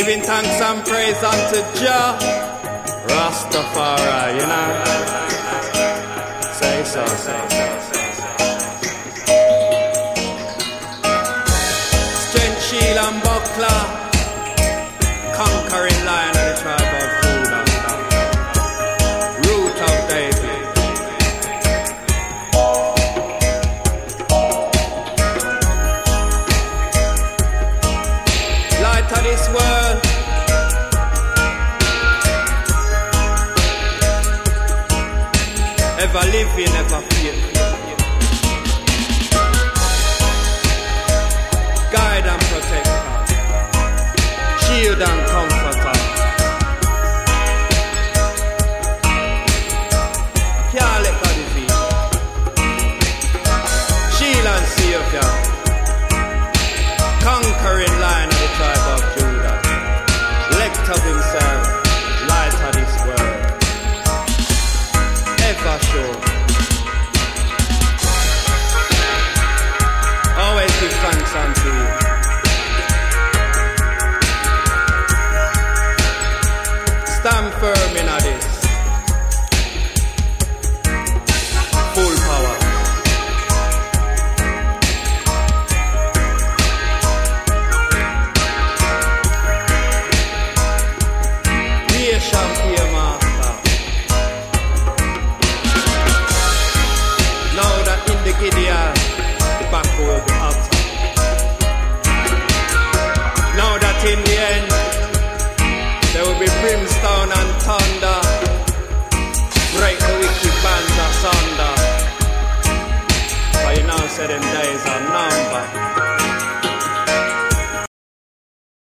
Giving thanks and praise unto Jah Rastafari, you know. Say so. Strength, shield and buckler, conquering lion of the tribe of Judah, root of David. Light of this world, ever living, ever faithful. Guide and protector, shield and comforter. Can't let go defeat. Shield and savior, conquering lion of the tribe of Judah, elect of himself, light of this world. Ever sure. Always give thanks unto you. Stand firm in this. Full power. Nation fear master. Now that in the Gideon, the backward utter. Now that in the end, there will be brimstone and thunder, break the wicked bands asunder. For you now say them days are numbered.